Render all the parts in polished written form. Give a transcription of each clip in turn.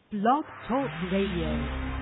Blog Talk Radio.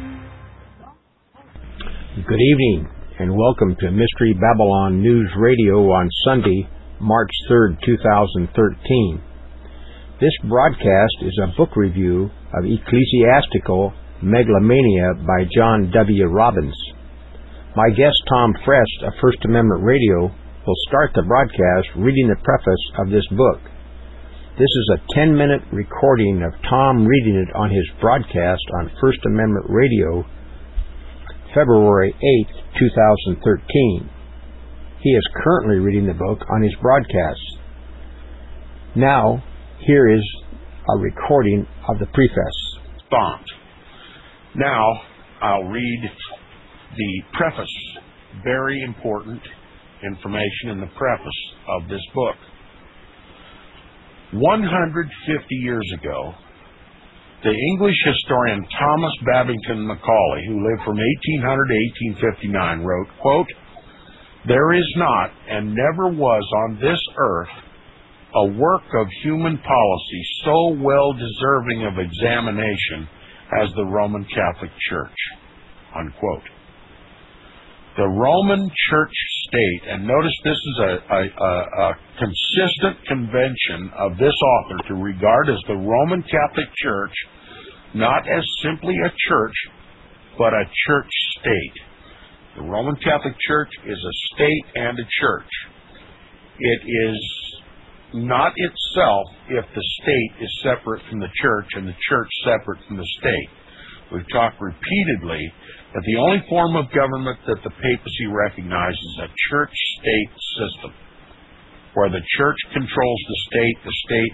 Good evening, and welcome to Mystery Babylon News Radio on Sunday, March 3rd, 2013. This broadcast is a book review of Ecclesiastical Megalomania by John W. Robbins. My guest Tom Frest of First Amendment Radio will start the broadcast reading the preface of this book. This is a 10-minute recording of Tom reading it on his broadcast on First Amendment Radio, February 8, 2013. He is currently reading the book on his broadcast. Now, here is a recording of the preface. Bombed. Now, I'll read the preface. Very important information in the preface of this book. 150 years ago, the English historian Thomas Babington Macaulay, who lived from 1800 to 1859, wrote, quote, "There is not and never was on this earth a work of human policy so well deserving of examination as the Roman Catholic Church." Unquote. The Roman Church state, and notice this is a consistent convention of this author to regard as the Roman Catholic Church not as simply a church, but a church state. The Roman Catholic Church is a state and a church. It is not itself if the state is separate from the church and the church separate from the state. We've talked repeatedly that the only form of government that the papacy recognizes is a church-state system, where the church controls the state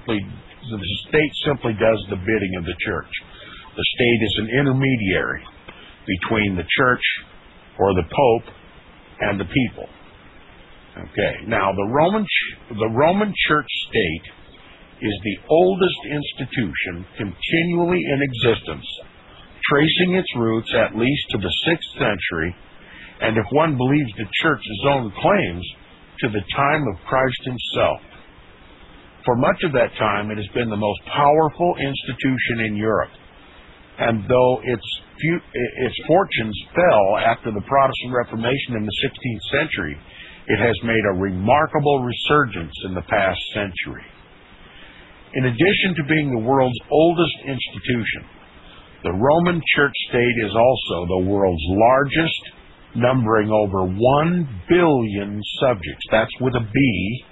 simply does the bidding of the church. The state is an intermediary between the church or the pope and the people. Okay. Now, the Roman Church state is the oldest institution continually in existence, tracing its roots at least to the 6th century, and if one believes the Church's own claims, to the time of Christ himself. For much of that time, it has been the most powerful institution in Europe, and though its fortunes fell after the Protestant Reformation in the 16th century, it has made a remarkable resurgence in the past century. In addition to being the world's oldest institution, the Roman Church state is also the world's largest, numbering over 1 billion subjects. That's with a B,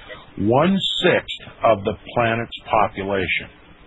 1/6 of the planet's population.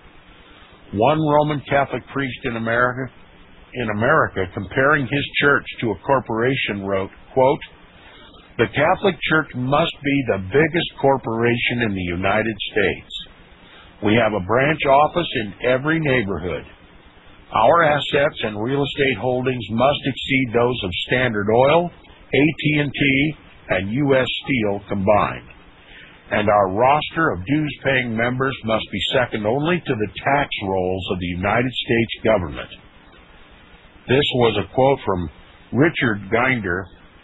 One Roman Catholic priest in America, comparing his church to a corporation, wrote, quote, "The Catholic Church must be the biggest corporation in the United States. We have a branch office in every neighborhood. Our assets and real estate holdings must exceed those of Standard Oil, AT&T, and U.S. Steel combined. And our roster of dues-paying members must be second only to the tax rolls of the United States government." This was a quote from Richard Ginder,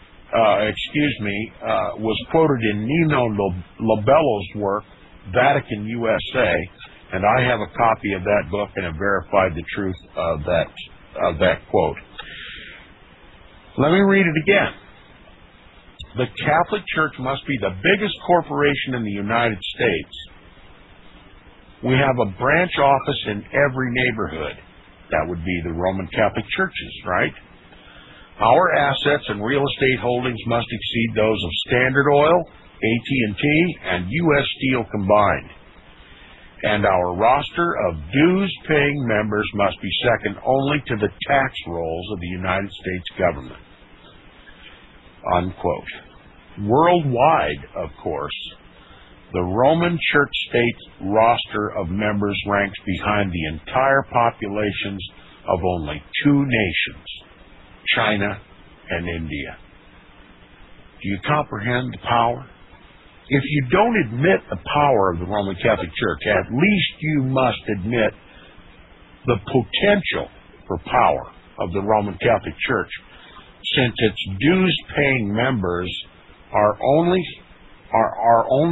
was quoted in Nino Lobello's work, Vatican, USA, and I have a copy of that book and have verified the truth of that quote. Let me read it again. The Catholic Church must be the biggest corporation in the United States. We have a branch office in every neighborhood. That would be the Roman Catholic churches, right? Our assets and real estate holdings must exceed those of Standard Oil, AT&T, and U.S. Steel combined. And our roster of dues-paying members must be second only to the tax rolls of the United States government. Unquote. Worldwide, of course, the Roman Church state's roster of members ranks behind the entire populations of only 2 nations, China and India. Do you comprehend the power? If you don't admit the power of the Roman Catholic Church, at least you must admit the potential for power of the Roman Catholic Church, since its dues-paying members are only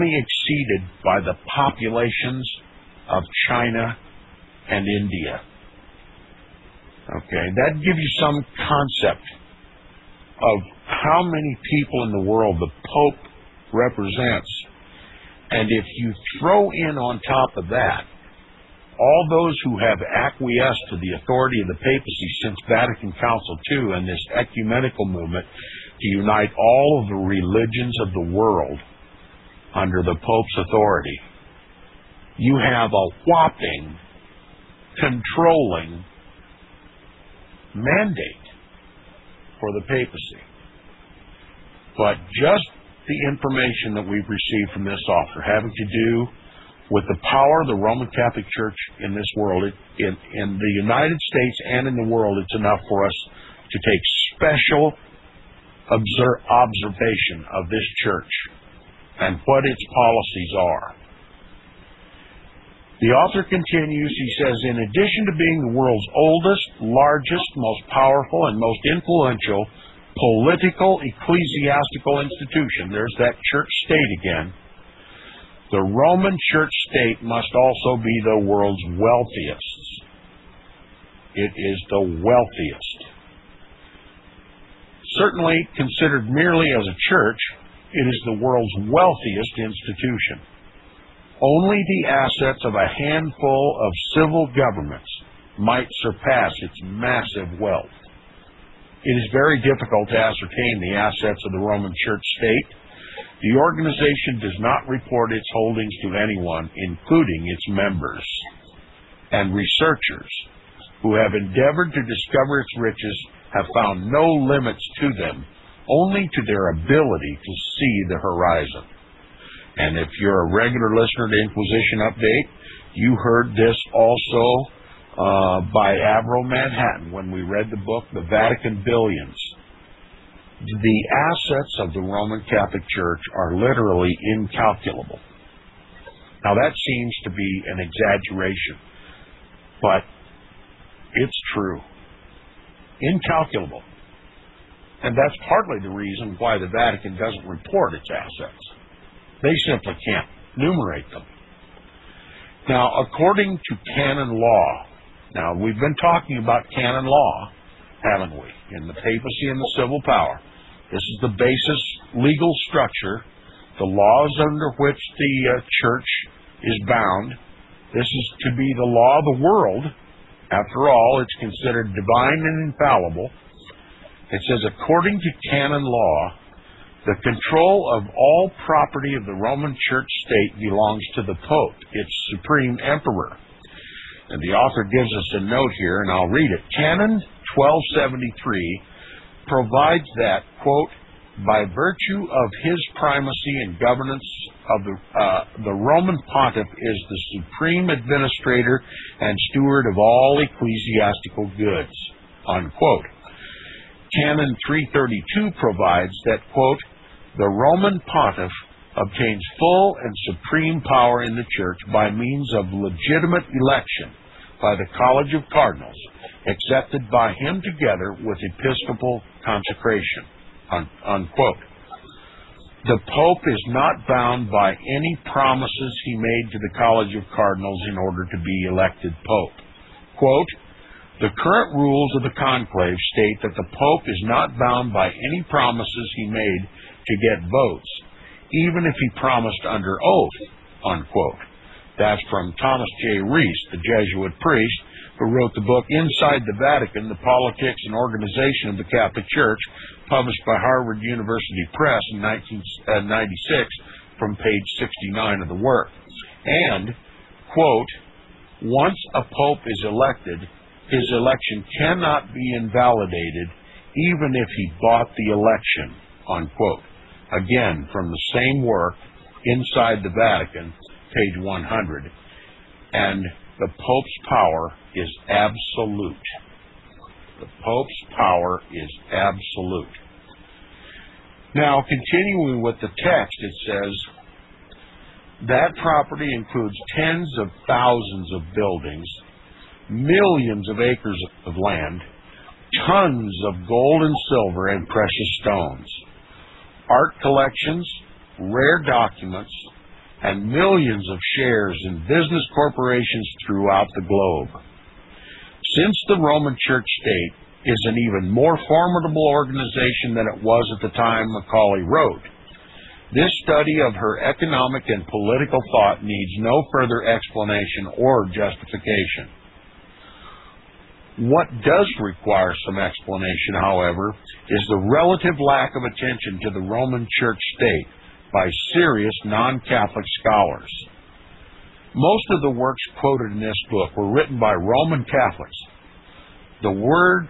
exceeded by the populations of China and India. Okay, that gives you some concept of how many people in the world the Pope represents. And if you throw in on top of that all those who have acquiesced to the authority of the papacy since Vatican Council II and this ecumenical movement to unite all of the religions of the world under the Pope's authority, you have a whopping, controlling mandate for the papacy. But just the information that we've received from this author having to do with the power of the Roman Catholic Church in this world, in the United States and in the world, it's enough for us to take special observation of this church and what its policies are. The author continues, he says, in addition to being the world's oldest, largest, most powerful, and most influential political, ecclesiastical institution, there's that church state again, the Roman Church state must also be the world's wealthiest. It is the wealthiest. Certainly, considered merely as a church, it is the world's wealthiest institution. Only the assets of a handful of civil governments might surpass its massive wealth. It is very difficult to ascertain the assets of the Roman Church state. The organization does not report its holdings to anyone, including its members and researchers who have endeavored to discover its riches have found no limits to them, only to their ability to see the horizon. And if you're a regular listener to Inquisition Update, you heard this also by Averell Manhattan when we read the book, The Vatican Billions. The assets of the Roman Catholic Church are literally incalculable. Now that seems to be an exaggeration, but it's true. Incalculable. And that's partly the reason why the Vatican doesn't report its assets. They simply can't enumerate them. Now, according to canon law, now we've been talking about canon law, haven't we, in the papacy and the civil power. This is the basis legal structure, the laws under which the church is bound. This is to be the law of the world. After all, it's considered divine and infallible. It says, according to canon law, the control of all property of the Roman Church state belongs to the Pope, its supreme emperor. And the author gives us a note here, and I'll read it. Canon 1273 provides that, quote, by virtue of his primacy and governance of the Roman pontiff is the supreme administrator and steward of all ecclesiastical goods, unquote. Canon 332 provides that, quote, the Roman pontiff obtains full and supreme power in the church by means of legitimate election by the College of Cardinals, accepted by him together with episcopal consecration, unquote. The Pope is not bound by any promises he made to the College of Cardinals in order to be elected Pope. Quote, the current rules of the conclave state that the Pope is not bound by any promises he made to get votes, even if he promised under oath, unquote. That's from Thomas J. Reese, the Jesuit priest, who wrote the book Inside the Vatican, The Politics and Organization of the Catholic Church, published by Harvard University Press in 1996 from page 69 of the work. And, quote, once a pope is elected, his election cannot be invalidated even if he bought the election, unquote. Again, from the same work, Inside the Vatican, page 100. And the Pope's power is absolute. The Pope's power is absolute. Now, continuing with the text, it says, that property includes tens of thousands of buildings, millions of acres of land, tons of gold and silver and precious stones, art collections, rare documents, and millions of shares in business corporations throughout the globe. Since the Roman Church state is an even more formidable organization than it was at the time Macaulay wrote, this study of her economic and political thought needs no further explanation or justification. What does require some explanation, however, is the relative lack of attention to the Roman Church state by serious non-Catholic scholars. Most of the works quoted in this book were written by Roman Catholics. The world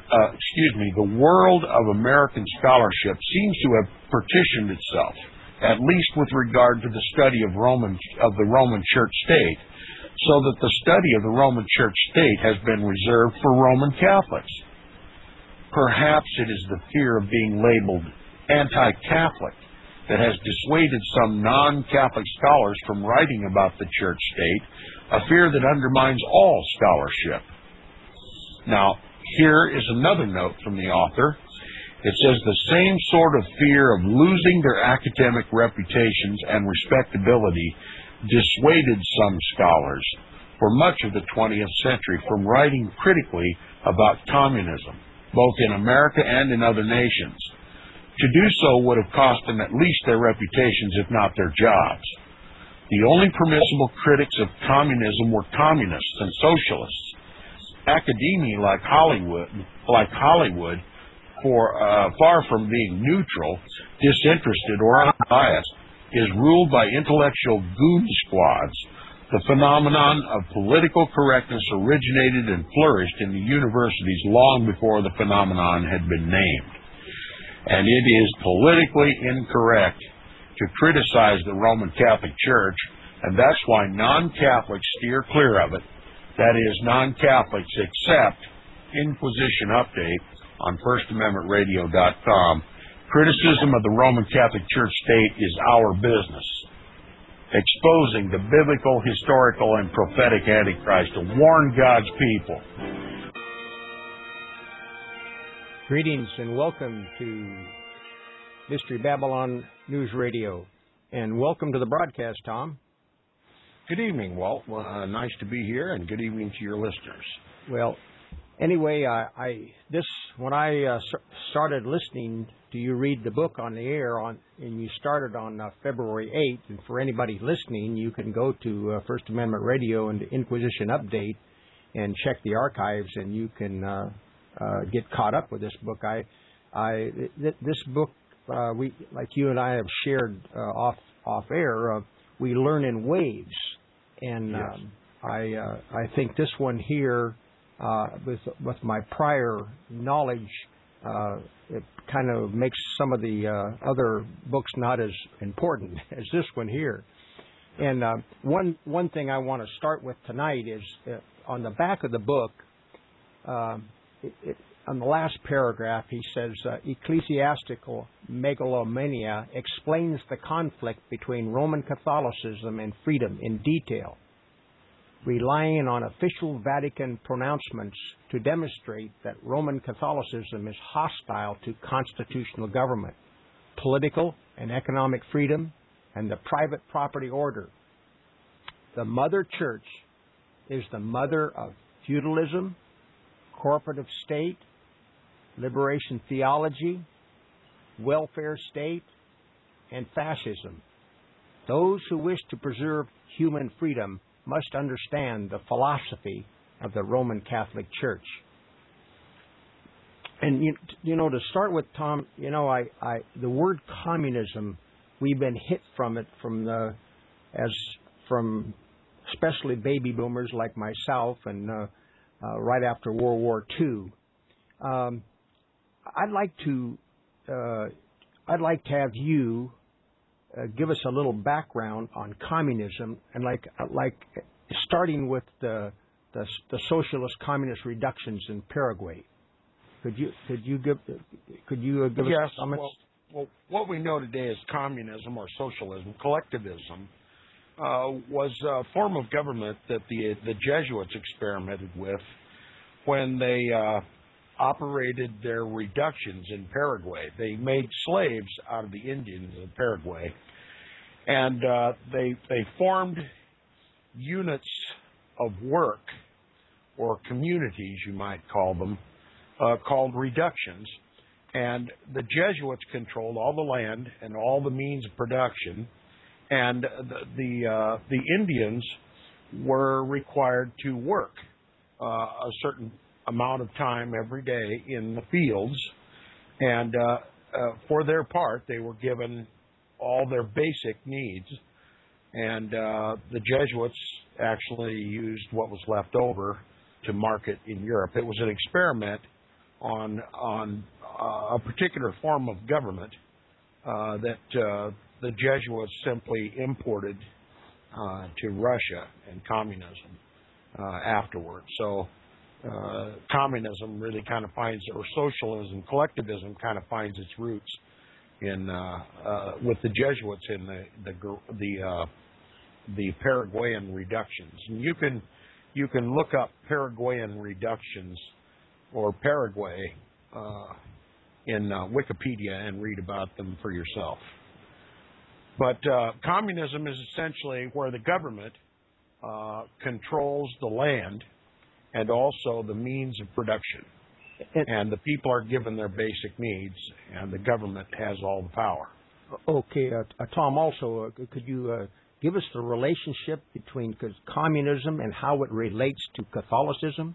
of American scholarship seems to have partitioned itself, at least with regard to the study of the Roman Church state, so that the study of the Roman Church state has been reserved for Roman Catholics. Perhaps it is the fear of being labeled anti-Catholic that has dissuaded some non-Catholic scholars from writing about the church state, a fear that undermines all scholarship. Now, here is another note from the author. It says the same sort of fear of losing their academic reputations and respectability dissuaded some scholars for much of the 20th century from writing critically about communism, both in America and in other nations. To do so would have cost them at least their reputations, if not their jobs. The only permissible critics of communism were communists and socialists. Academia, like Hollywood, far from being neutral, disinterested, or unbiased, is ruled by intellectual goon squads. The phenomenon of political correctness originated and flourished in the universities long before the phenomenon had been named. And it is politically incorrect to criticize the Roman Catholic Church, and that's why non-Catholics steer clear of it. That is, non-Catholics accept Inquisition Update on FirstAmendmentRadio.com. Criticism of the Roman Catholic Church state is our business. Exposing the biblical, historical, and prophetic Antichrist to warn God's people. Greetings and welcome to Mystery Babylon News Radio. And welcome to the broadcast, Tom. Good evening, Walt. Nice to be here, and good evening to your listeners. Well, anyway, when I started listening to you read the book on the air, and you started on February 8th, and for anybody listening, you can go to First Amendment Radio and the Inquisition Update and check the archives, and you can get caught up with this book. This book, we, like you and I have shared off air, we learn in waves, and yes. I think this one here, with my prior knowledge, it kind of makes some of the other books not as important as this one here. And one thing I want to start with tonight is on the back of the book, on the last paragraph, he says, ecclesiastical megalomania explains the conflict between Roman Catholicism and freedom in detail, relying on official Vatican pronouncements to demonstrate that Roman Catholicism is hostile to constitutional government, political and economic freedom, and the private property order. The Mother Church is the mother of feudalism, corporative state, liberation theology, welfare state, and fascism. Those who wish to preserve human freedom must understand the philosophy of the Roman Catholic Church. And you know, to start with, Tom, the word communism, we've been hit from it from especially baby boomers like myself, and right after World War II. I'd like to have you give us a little background on communism, and like starting with the socialist communist reductions in Paraguay. Could you give us comments? Well, what we know today as communism or socialism, collectivism, was a form of government that the Jesuits experimented with when they operated their reductions in Paraguay. They made slaves out of the Indians in Paraguay, and they formed units of work or communities, you might call them, called reductions. And the Jesuits controlled all the land and all the means of production, and the Indians were required to work a certain amount of time every day in the fields, and for their part, they were given all their basic needs, and the Jesuits actually used what was left over to market in Europe. It was an experiment on a particular form of government that the Jesuits simply imported to Russia and communism afterwards. So communism really kind of finds, or socialism, collectivism kind of finds its roots in with the Jesuits in the Paraguayan reductions. And you can look up Paraguayan reductions or Paraguay in Wikipedia and read about them for yourself. But communism is essentially where the government controls the land and also the means of production. And the people are given their basic needs, and the government has all the power. Okay, Tom, also, could you give us the relationship between communism and how it relates to Catholicism?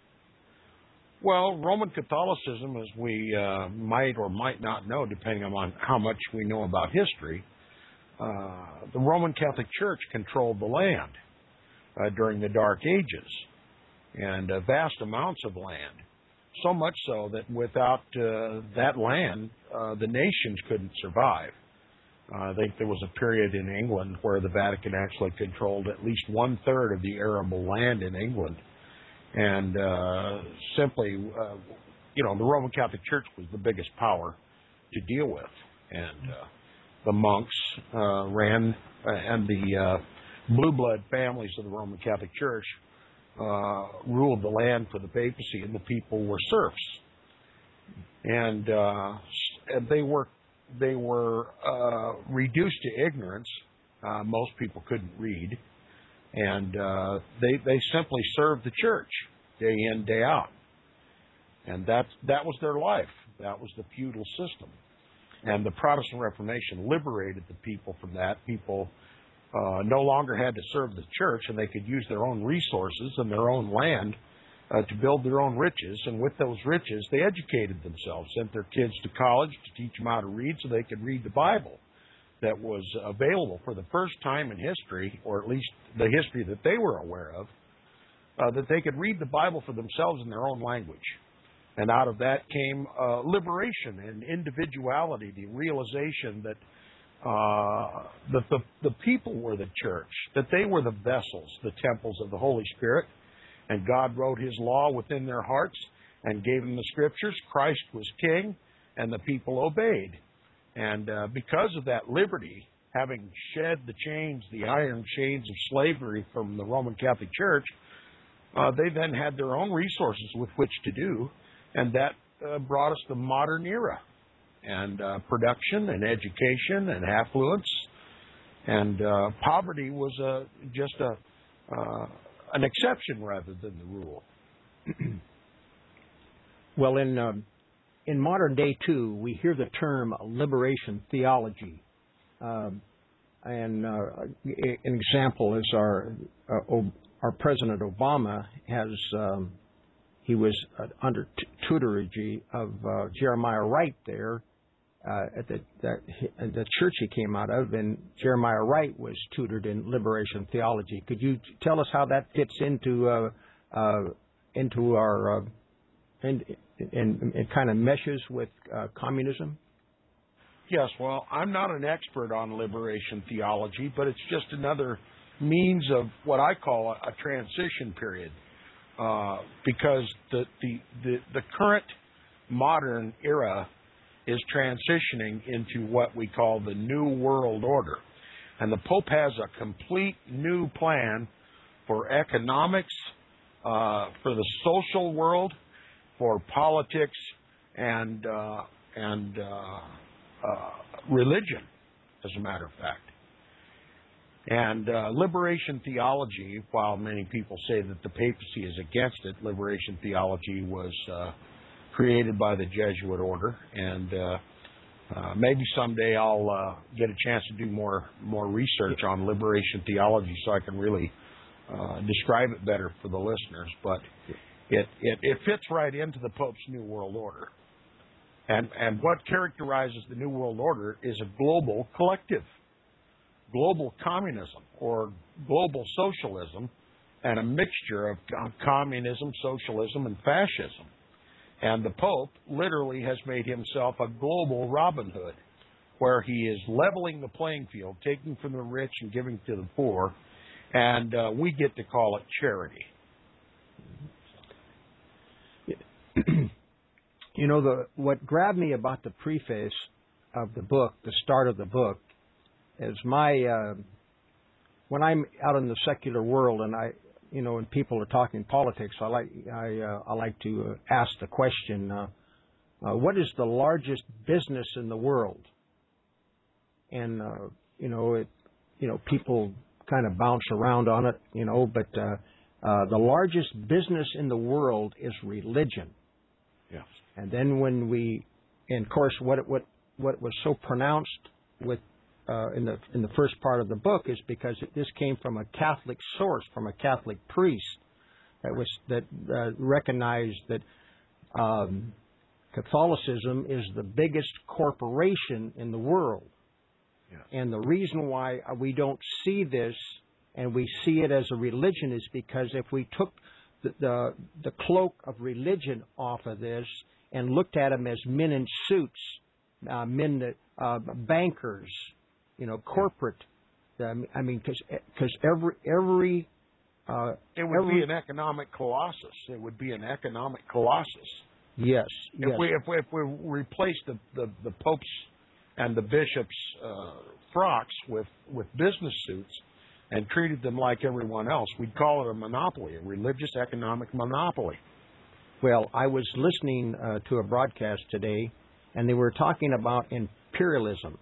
Well, Roman Catholicism, as we might or might not know, depending on how much we know about history, the Roman Catholic Church controlled the land during the Dark Ages, and vast amounts of land. So much so that without that land, the nations couldn't survive. I think there was a period in England where the Vatican actually controlled at least 1/3 of the arable land in England. And simply, the Roman Catholic Church was the biggest power to deal with. And the monks ran, and the blue blood families of the Roman Catholic Church ruled the land for the papacy, and the people were serfs. And they were reduced to ignorance. Most people couldn't read. And they simply served the church day in, day out. And that was their life. That was the feudal system. And the Protestant Reformation liberated the people from that. People no longer had to serve the church, and they could use their own resources and their own land to build their own riches. And with those riches, they educated themselves, sent their kids to college to teach them how to read so they could read the Bible. That was available for the first time in history, or at least the history that they were aware of, that they could read the Bible for themselves in their own language. And out of that came liberation and individuality, the realization that the people were the church, that they were the vessels, the temples of the Holy Spirit, and God wrote His law within their hearts and gave them the Scriptures. Christ was King, and the people obeyed. And because of that liberty, having shed the iron chains of slavery from the Roman Catholic Church, they then had their own resources with which to do, and that brought us the modern era, and production and education and affluence, and poverty was just an exception rather than the rule. Well, in modern day, too, we hear the term liberation theology. And an example is our President Obama he was under tutorage of Jeremiah Wright there at the church he came out of, and Jeremiah Wright was tutored in liberation theology. Could you tell us how that fits into our and kind of meshes with communism? Yes, well, I'm not an expert on liberation theology, but it's just another means of what I call a transition period, because the current modern era is transitioning into what we call the New World Order. And the Pope has a complete new plan for economics, for the social world, for politics, and religion, as a matter of fact. And liberation theology, while many people say that the papacy is against it, liberation theology was created by the Jesuit order, and maybe someday I'll get a chance to do more research on liberation theology so I can really describe it better for the listeners. But it fits right into the Pope's New World Order. And what characterizes the New World Order is a global collective, global communism or global socialism, and a mixture of communism, socialism, and fascism. And the Pope literally has made himself a global Robin Hood, where he is leveling the playing field, taking from the rich and giving to the poor, and we get to call it charity. You know, what grabbed me about the preface of the book, the start of the book, is when I'm out in the secular world and and people are talking politics, I like to ask the question, what is the largest business in the world? And people kind of bounce around on it, but the largest business in the world is religion. Yes. And then and of course, what was so pronounced with in the first part of the book is because this came from a Catholic source, from a Catholic priest that recognized that Catholicism is the biggest corporation in the world. Yes. And the reason why we don't see this and we see it as a religion is because if we took the cloak of religion off of this and looked at them as men in suits, bankers, corporate. Because every it would be an economic colossus. It would be an economic colossus. Yes. If we replace the popes and the bishops' frocks with business suits and treated them like everyone else, we'd call it a monopoly, a religious economic monopoly. Well, I was listening to a broadcast today, and they were talking about imperialism.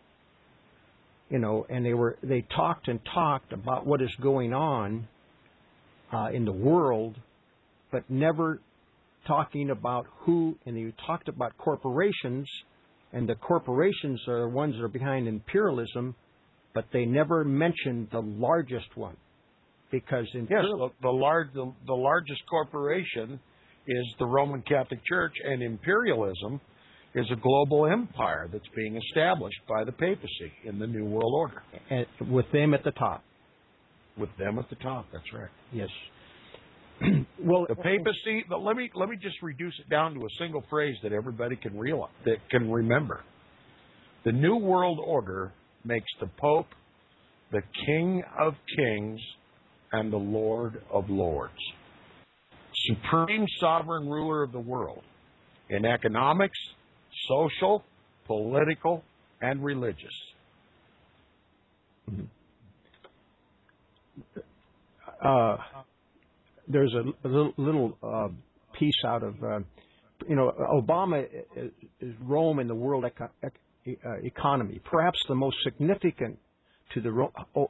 And they talked about what is going on in the world, but never talking about who. And they talked about corporations, and the corporations are the ones that are behind imperialism, but they never mentioned the largest one, because the largest corporation is the Roman Catholic Church, and imperialism is a global empire that's being established by the papacy in the New World Order. And with them at the top. With them at the top, that's right. Yes. Well, the papacy. But let me just reduce it down to a single phrase that everybody can remember. The New World Order makes the Pope the King of Kings and the Lord of Lords, supreme sovereign ruler of the world in economics, social, political, and religious. Mm-hmm. There's a little piece out of, Obama is Rome in the world economy. Perhaps most significant to the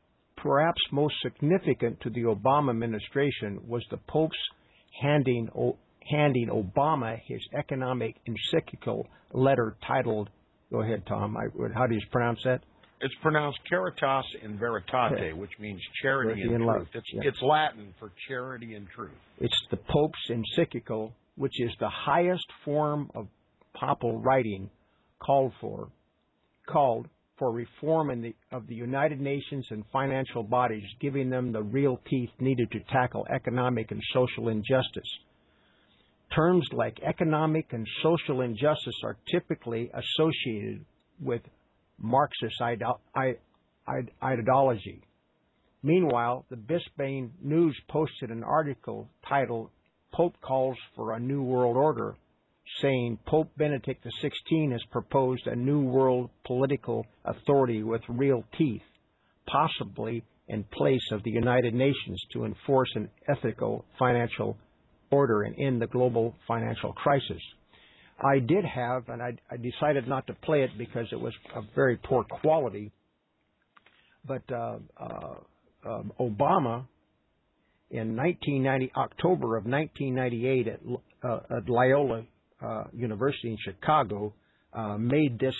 Obama administration was the Pope's handing Obama his economic encyclical letter titled, go ahead, Tom, how do you pronounce that? It's pronounced Caritas in Veritate, which means charity and truth. It's Latin for charity and truth. It's the Pope's encyclical, which is the highest form of papal writing called for reform of the United Nations and financial bodies, giving them the real teeth needed to tackle economic and social injustice. Terms like economic and social injustice are typically associated with Marxist ideology. Meanwhile, the Brisbane News posted an article titled "Pope Calls for a New World Order," saying Pope Benedict XVI has proposed a new world political authority with real teeth, possibly in place of the United Nations, to enforce an ethical financial order and end the global financial crisis. I did have, and I decided not to play it because it was of very poor quality, But Obama, in October of 1998, at Loyola University in Chicago, made this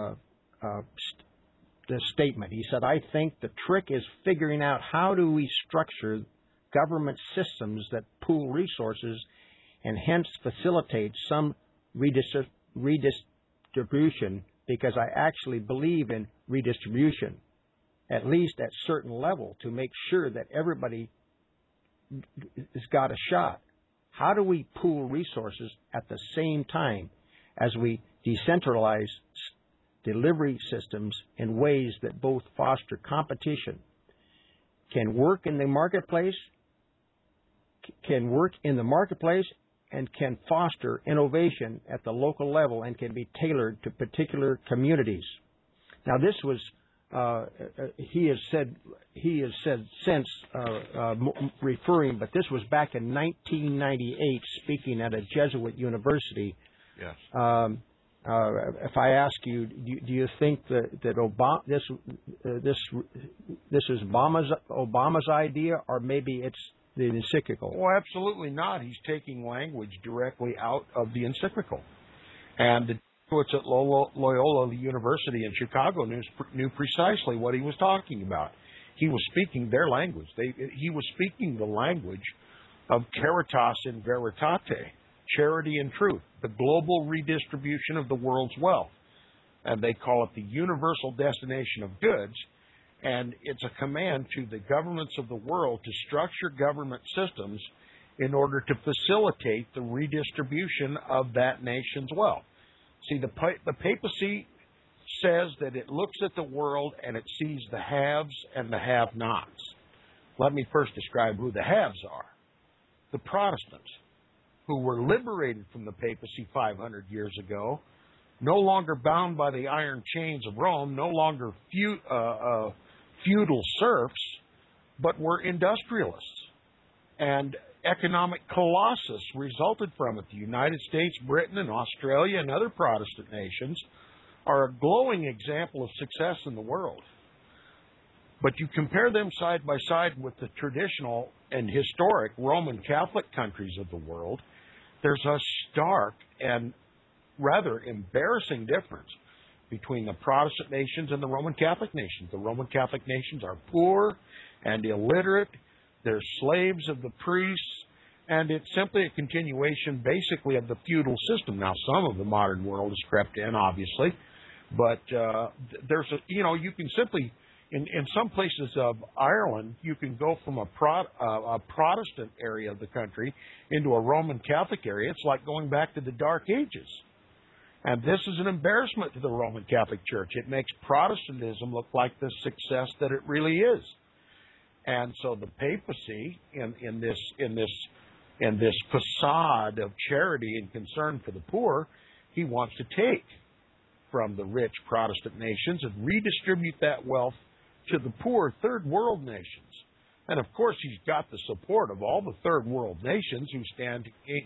statement. He said, "I think the trick is figuring out how do we structure government systems that pool resources and hence facilitate some redistribution, because I actually believe in redistribution, at least at certain level, to make sure that everybody has got a shot. How do we pool resources at the same time as we decentralize delivery systems in ways that both foster competition, can work in the marketplace, and can foster innovation at the local level and can be tailored to particular communities?" Now, this was he has said since referring, but this was back in 1998, speaking at a Jesuit university. Yes. If I ask you, do you think that Obama this is Obama's idea, or maybe it's the encyclical? Well, absolutely not. He's taking language directly out of the encyclical, and the Jesuits at Loyola University in Chicago knew precisely what he was talking about. He was speaking their language. He was speaking the language of caritas in veritate, charity and truth, the global redistribution of the world's wealth. And they call it the universal destination of goods. And it's a command to the governments of the world to structure government systems in order to facilitate the redistribution of that nation's wealth. See, the papacy says that it looks at the world and it sees the haves and the have-nots. Let me first describe who the haves are. The Protestants, who were liberated from the papacy 500 years ago, no longer bound by the iron chains of Rome, no longer feudal serfs, but were industrialists. And economic colossus resulted from it. The United States, Britain, and Australia and other Protestant nations are a glowing example of success in the world. But you compare them side by side with the traditional and historic Roman Catholic countries of the world, there's a stark and rather embarrassing difference between the Protestant nations and the Roman Catholic nations. The Roman Catholic nations are poor and illiterate. They're slaves of the priests, and it's simply a continuation, basically, of the feudal system. Now, some of the modern world has crept in, obviously, but you can simply, in some places of Ireland, you can go from a Protestant area of the country into a Roman Catholic area. It's like going back to the Dark Ages. And this is an embarrassment to the Roman Catholic Church. It makes Protestantism look like the success that it really is. And so the papacy, in this facade of charity and concern for the poor, he wants to take from the rich Protestant nations and redistribute that wealth to the poor third world nations. And of course, he's got the support of all the third world nations who stand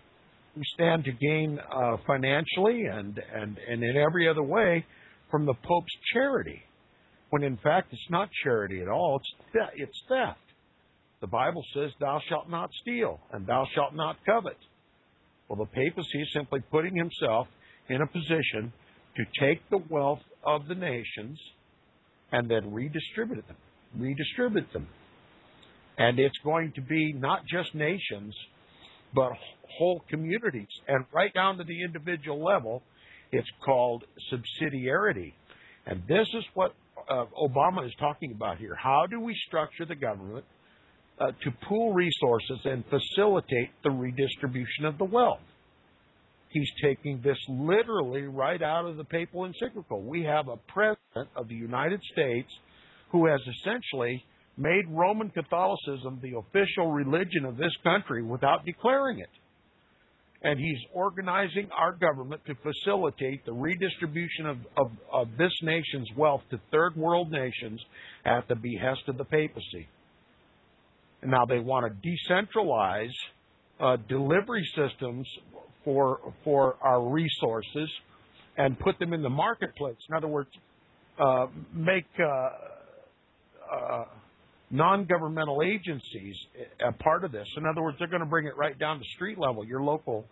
to gain financially and in every other way from the Pope's charity, when in fact it's not charity at all, it's theft. The Bible says, "Thou shalt not steal, and thou shalt not covet." Well, the papacy is simply putting himself in a position to take the wealth of the nations and then redistribute them. And it's going to be not just nations, but whole communities. And right down to the individual level, it's called subsidiarity. And this is what Obama is talking about here. How do we structure the government to pool resources and facilitate the redistribution of the wealth? He's taking this literally right out of the papal encyclical. We have a president of the United States who has essentially made Roman Catholicism the official religion of this country without declaring it. And he's organizing our government to facilitate the redistribution of this nation's wealth to third world nations at the behest of the papacy. And now they want to decentralize delivery systems for our resources and put them in the marketplace. In other words, make non-governmental agencies a part of this. In other words, they're going to bring it right down to street level. Your local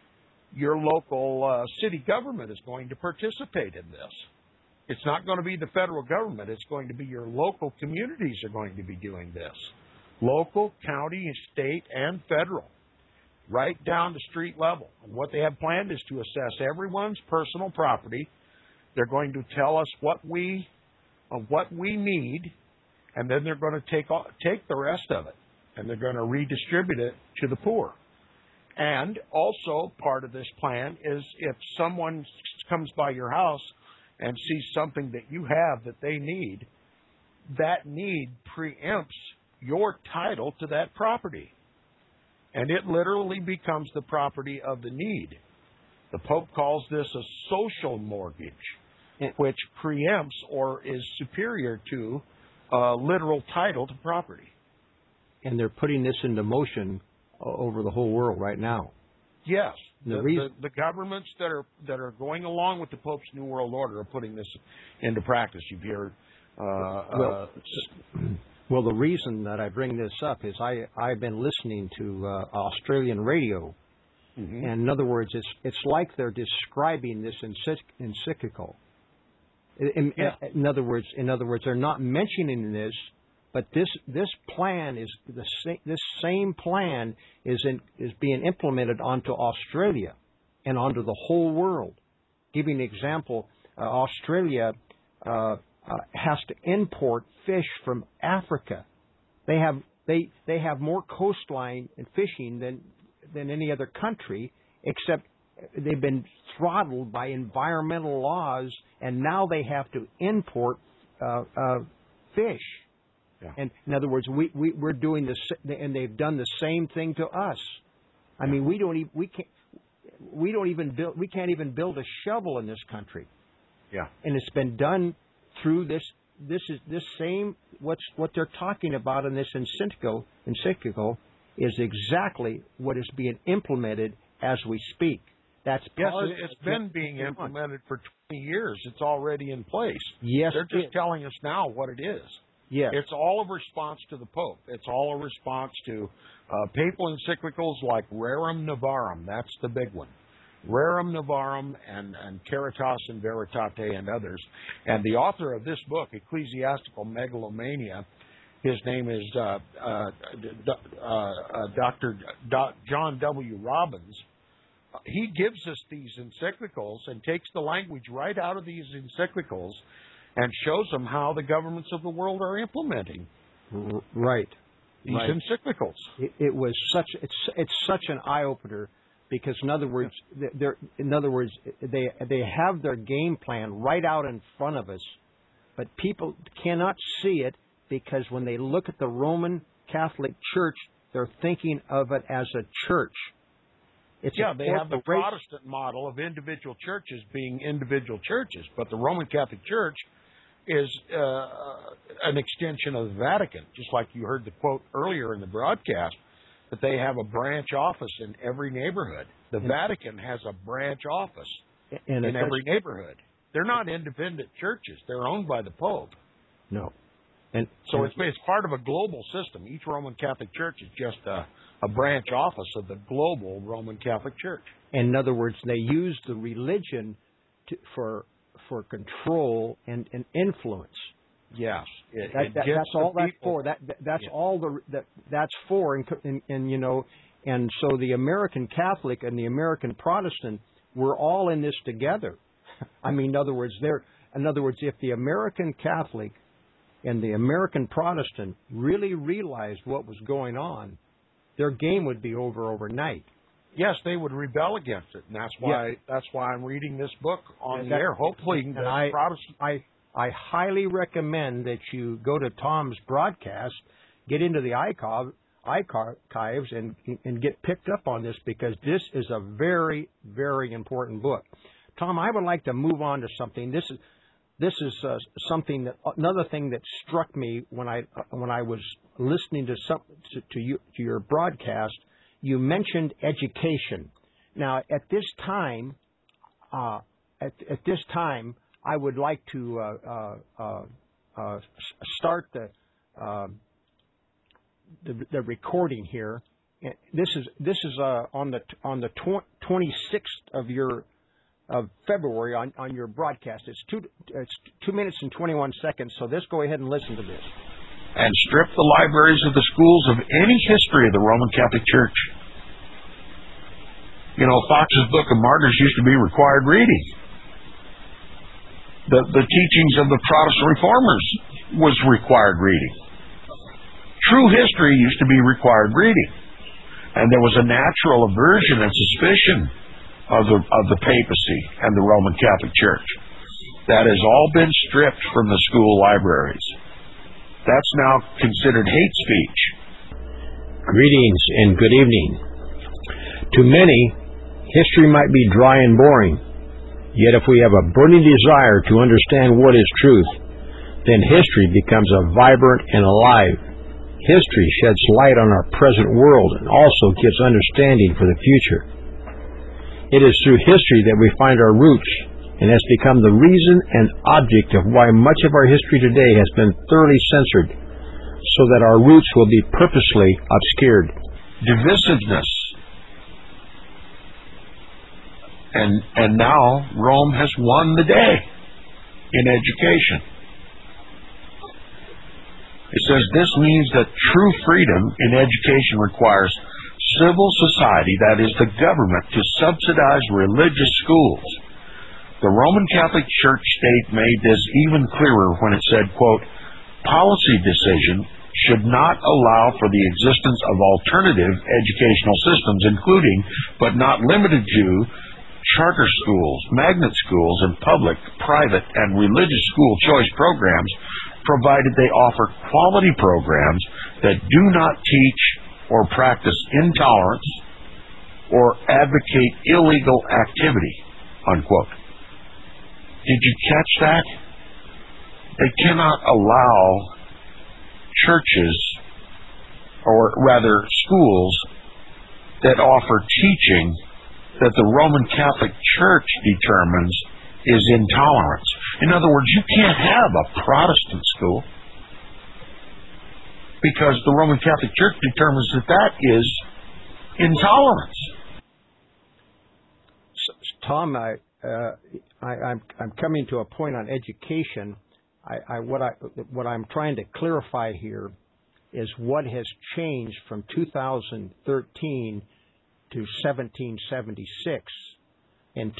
city government is going to participate in this. It's not going to be the federal government. It's going to be your local communities are going to be doing this. Local, county, state, and federal. Right down to street level. And what they have planned is to assess everyone's personal property. They're going to tell us what we need, and then they're going to take the rest of it, and they're going to redistribute it to the poor. And also part of this plan is if someone comes by your house and sees something that you have that they need, that need preempts your title to that property. And it literally becomes the property of the need. The Pope calls this a social mortgage, which preempts or is superior to literal title to property. And they're putting this into motion over the whole world right now. Yes, the governments that are going along with the Pope's New World Order are putting this into practice. You've heard. Well, the reason that I bring this up is I've been listening to Australian radio, and in other words, it's like they're describing this encyclical. In other words, they're not mentioning this. But this plan is this same plan is being implemented onto Australia and onto the whole world. Giving an example, Australia has to import fish from Africa. They have more coastline and fishing than any other country, except they've been throttled by environmental laws, and now they have to import fish. Yeah. And in other words, we're doing this, and they've done the same thing to us. I mean, we can't even build a shovel in this country. Yeah. And it's been done through this same what they're talking about in this encyclical is exactly what is being implemented as we speak. That's yes, it's been being implemented for 20 years. It's already in place. Yes, they're just telling us now what it is. Yes. It's all a response to the Pope. It's all a response to papal encyclicals like Rerum Novarum. That's the big one. Rerum Novarum and Caritas in Veritate and others. And the author of this book, Ecclesiastical Megalomania, his name is Dr. John W. Robbins. He gives us these encyclicals and takes the language right out of these encyclicals and shows them how the governments of the world are implementing these encyclicals. It was it's such an eye opener because in other words they have their game plan right out in front of us, but people cannot see it because when they look at the Roman Catholic Church, they're thinking of it as a church. They have the Protestant model of individual churches being individual churches, but the Roman Catholic Church is an extension of the Vatican, just like you heard the quote earlier in the broadcast, that they have a branch office in every neighborhood. The Vatican has a branch office in every neighborhood. They're not independent churches. They're owned by the Pope. No. So it's part of a global system. Each Roman Catholic Church is just a branch office of the global Roman Catholic Church. In other words, they use the religion for control and influence. Yes, that's all that's for. That's for, and so the American Catholic and the American Protestant, we're all in this together. I mean, in other words, if the American Catholic and the American Protestant really realized what was going on, their game would be over overnight. Yes, they would rebel against it, and that's why I'm reading this book on the air. Hopefully, I highly recommend that you go to Tom's broadcast, get into the archives, and get picked up on this because this is a very, very important book. Tom, I would like to move on to something. This is something another thing that struck me when I was listening to your broadcast. You mentioned education. Now, at this time, I would like to start the recording here. This is on the 26th of February on your broadcast. It's 2 minutes and 21 seconds. So let's go ahead and listen to this. And strip the libraries of the schools of any history of the Roman Catholic Church. You know, Fox's Book of Martyrs used to be required reading. The teachings of the Protestant reformers was required reading. True history used to be required reading. And there was a natural aversion and suspicion of the papacy and the Roman Catholic Church. That has all been stripped from the school libraries. That's now considered hate speech. Greetings and good evening. To many, history might be dry and boring. Yet if we have a burning desire to understand what is truth, then history becomes a vibrant and alive. History sheds light on our present world and also gives understanding for the future. It is through history that we find our roots, and has become the reason and object of why much of our history today has been thoroughly censored, so that our roots will be purposely obscured. Divisiveness. And now Rome has won the day in education. It says this means that true freedom in education requires civil society, that is the government, to subsidize religious schools. The Roman Catholic Church state made this even clearer when it said, quote, policy decision should not allow for the existence of alternative educational systems, including, but not limited to, charter schools, magnet schools, and public, private, and religious school choice programs, provided they offer quality programs that do not teach or practice intolerance or advocate illegal activity, unquote. Did you catch that? They cannot allow churches, or rather schools, that offer teaching that the Roman Catholic Church determines is intolerance. In other words, you can't have a Protestant school because the Roman Catholic Church determines that is intolerance. Tom, I'm coming to a point on education. What I'm trying to clarify here is what has changed from 2013 to 1776. In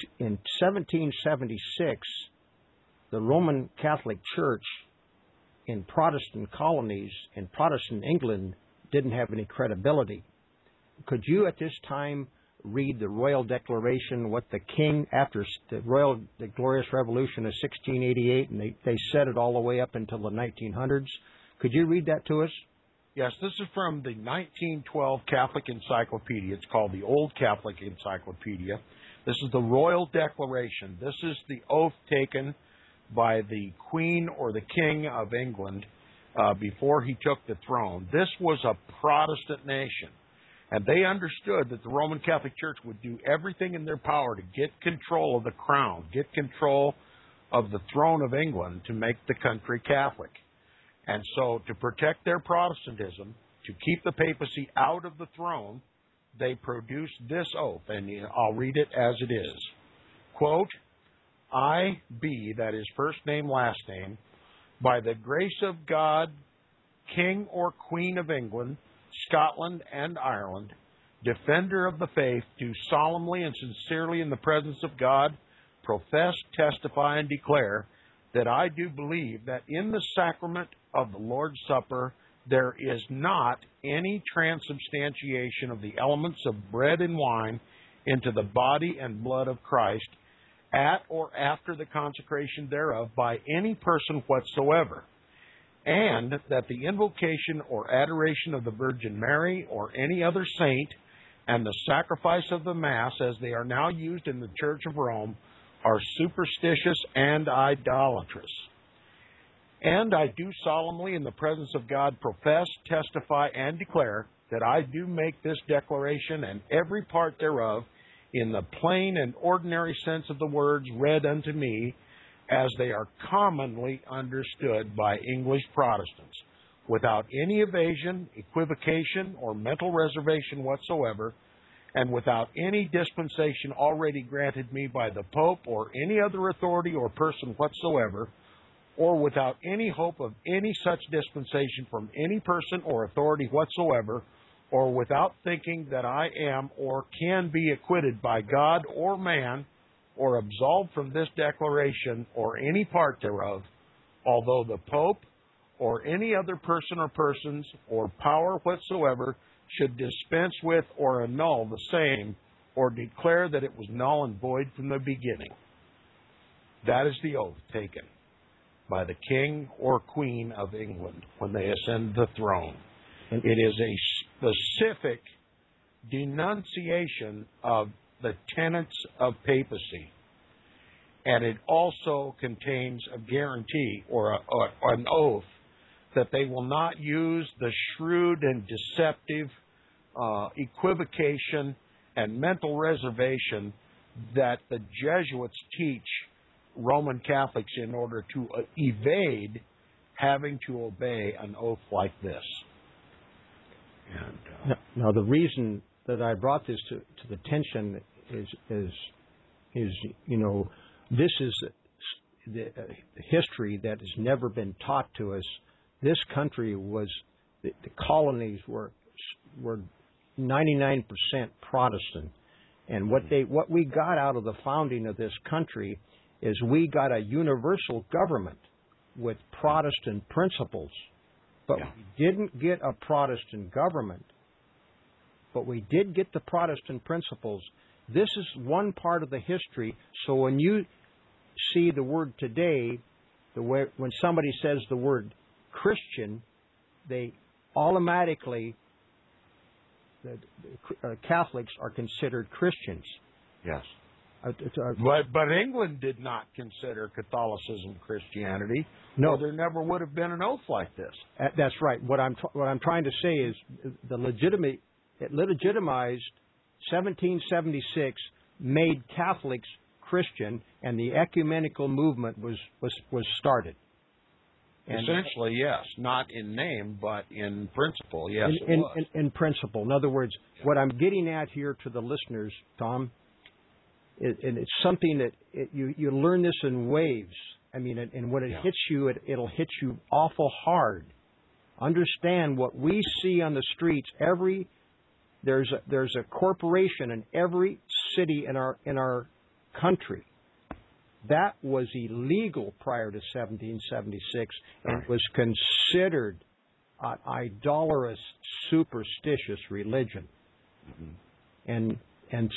1776, the Roman Catholic Church in Protestant colonies in Protestant England didn't have any credibility. Could you at this time read the Royal Declaration, what the King, after the Glorious Revolution of 1688, and they said it all the way up until the 1900s? Could you read that to us? Yes, this is from the 1912 Catholic Encyclopedia. It's called the Old Catholic Encyclopedia. This is the Royal Declaration. This is the oath taken by the Queen or the King of England before he took the throne. This was a Protestant nation, and they understood that the Roman Catholic Church would do everything in their power to get control of the crown, get control of the throne of England to make the country Catholic. And so to protect their Protestantism, to keep the papacy out of the throne, they produced this oath, and I'll read it as it is. Quote, I be, that is first name, last name, by the grace of God, King or Queen of England, Scotland, and Ireland, defender of the faith, do solemnly and sincerely in the presence of God profess, testify, and declare that I do believe that in the sacrament of the Lord's Supper there is not any transubstantiation of the elements of bread and wine into the body and blood of Christ at or after the consecration thereof by any person whatsoever, and that the invocation or adoration of the Virgin Mary or any other saint and the sacrifice of the Mass as they are now used in the Church of Rome are superstitious and idolatrous. And I do solemnly in the presence of God profess, testify, and declare that I do make this declaration and every part thereof in the plain and ordinary sense of the words read unto me as they are commonly understood by English Protestants. without any evasion, equivocation, or mental reservation whatsoever, and without any dispensation already granted me by the Pope or any other authority or person whatsoever, or without any hope of any such dispensation from any person or authority whatsoever, or without thinking that I am or can be acquitted by God or man, or absolved from this declaration or any part thereof, although the Pope or any other person or persons or power whatsoever should dispense with or annul the same, or declare that it was null and void from the beginning. That is the oath taken by the King or Queen of England when they ascend the throne. It is a specific denunciation of the tenets of papacy, and it also contains a guarantee or an oath that they will not use the shrewd and deceptive equivocation and mental reservation that the Jesuits teach Roman Catholics in order to evade having to obey an oath like this. And, now, the reason that I brought this to the attention is you know, this is the history that has never been taught to us. This country was the colonies were 99% Protestant, and what we got out of the founding of this country is we got a universal government with Protestant principles. But we didn't get a Protestant government, but we did get the Protestant principles. This is one part of the history. So when you see the word today, when somebody says the word Christian, they automatically, Catholics are considered Christians. Yes. But England did not consider Catholicism Christianity. No, there never would have been an oath like this. That's right. What I'm trying to say is it legitimized 1776, made Catholics Christian, and the ecumenical movement was started. And essentially, yes, not in name, but in principle. Yes, in principle. In other words, what I'm getting at here to the listeners, Tom. And it's something that you learn this in waves. I mean, and when it hits you, it'll hit you awful hard. Understand what we see on the streets. There's a corporation in every city in our country. That was illegal prior to 1776 and was considered an idolatrous, superstitious religion. Mm-hmm. And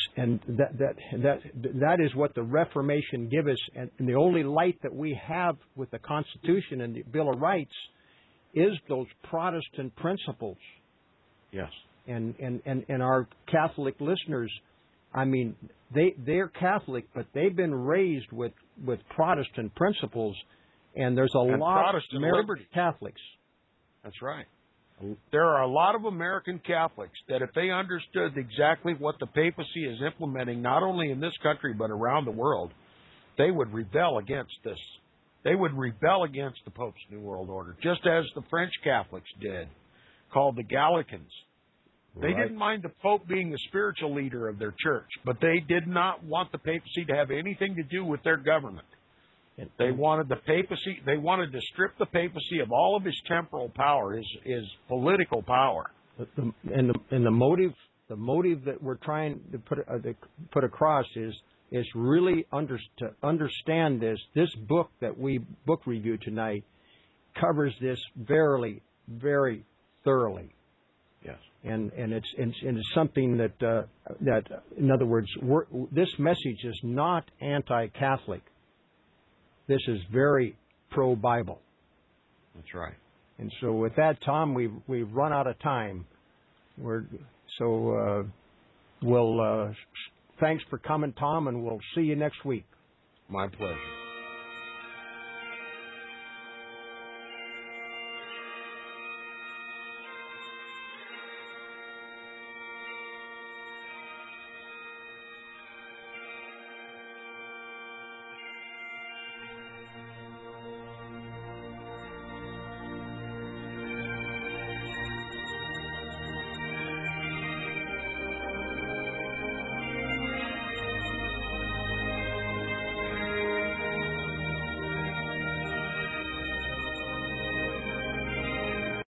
that is what the Reformation gave us, and the only light that we have with the Constitution and the Bill of Rights is those Protestant principles. Yes. And our Catholic listeners, I mean, they're Catholic, but they've been raised with Protestant principles, and there's a lot Protestant of American liberty. Catholics. That's right. There are a lot of American Catholics that if they understood exactly what the papacy is implementing, not only in this country but around the world, they would rebel against this. They would rebel against the Pope's New World Order, just as the French Catholics did, called the Gallicans. They didn't mind the Pope being the spiritual leader of their church, but they did not want the papacy to have anything to do with their government. They wanted the papacy. They wanted to strip the papacy of all of his temporal power, his political power. And the motive that we're trying to put across is really to understand this. This book that we book review tonight covers this very, very thoroughly. Yes. And it's something that in other words, this message is not anti-Catholic. This is very pro-Bible. That's right. And so with that, Tom, we've run out of time. Thanks for coming, Tom, and we'll see you next week. My pleasure.